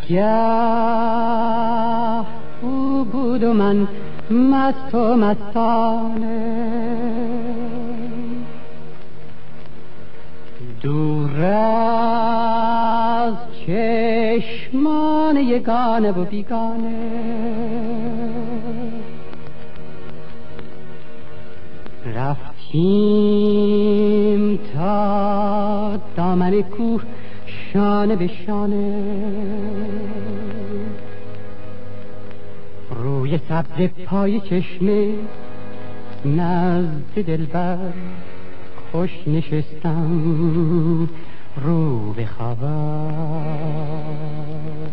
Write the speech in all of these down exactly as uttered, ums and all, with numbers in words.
سحرگه او بود و من مست و مستانه، دور از چشمان یگانه و بیگانه، رفتیم تا دامن کوه شانه به شانه، روی سبز پای چشمه نزد دلبر خوش نشستم رو به خبر،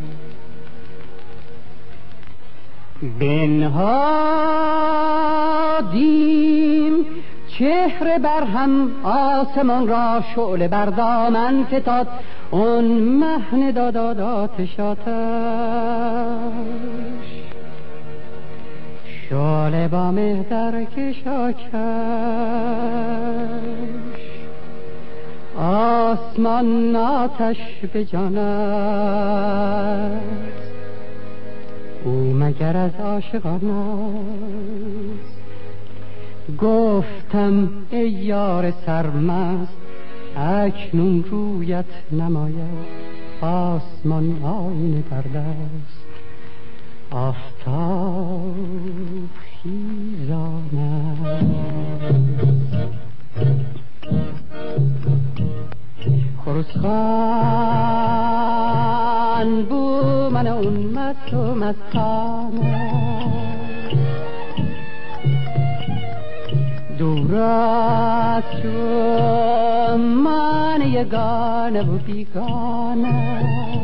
بنهادیم چهره بر هم آسمان را شعله بر دامن فتاد اون مهن داداد آتش آتش، شعله با مهتر کشاکش، آسمان آتش به جان است، او مگر از عاشقان است. گفتم ای یار سرمست اکنون رویت نماید، آسمان آینه پرده است، آفتاب خیزان است. خروسخان بو من اون مست و مستانه، دور از من یگانه و بیگانه،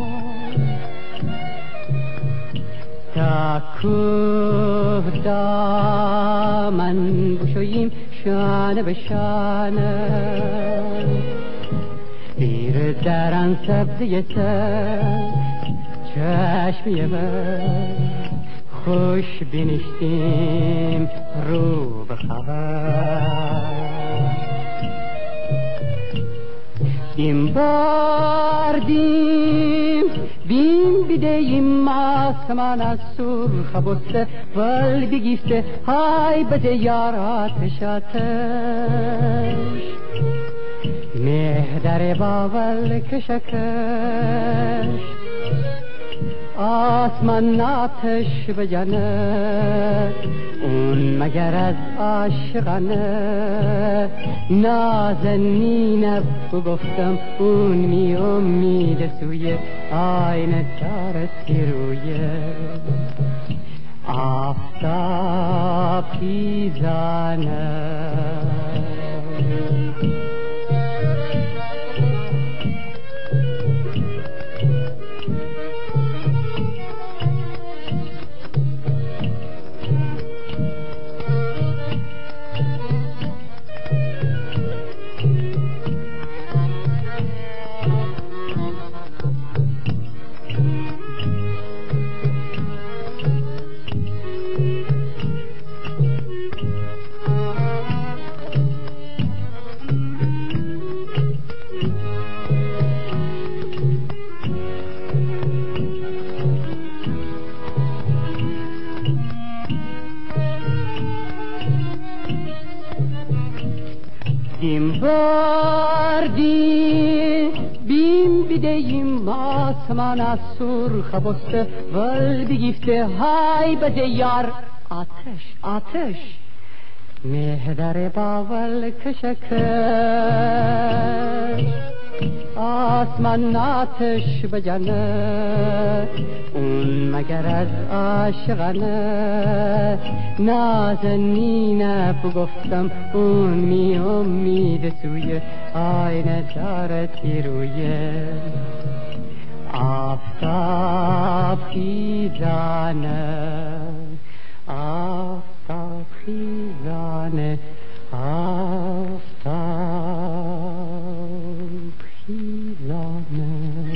تا کوه دامن بشوییم شانه به شانه، زیر درن سبزی سر چشمی بر خوش بینشتیم رو به خبر، دیم باردیم بیم بیدهیم آسمان از سرخ بسته ول بگیفته های بده یار آتش آتش، مهدر باول کشکش، آسمان آتش به جنه، اون مگر از عاشقانه، نازنینه بگفتم اون می امید سوی آینه دارتی روی آفتاب خیزانه. دیم باردی بیم بیدهیم آسمان از سرخ بسته ول بگیفته های بده یار آتش آتش، مهدر باول کشکش، آسمان آتش به جنه، اون مگر از عاشقانه، نازنینه بگفتم اون می امید سوی آینه دارتی روی آفتاب خیزانه، آفتاب خیزانه، آفتاب خیزانه.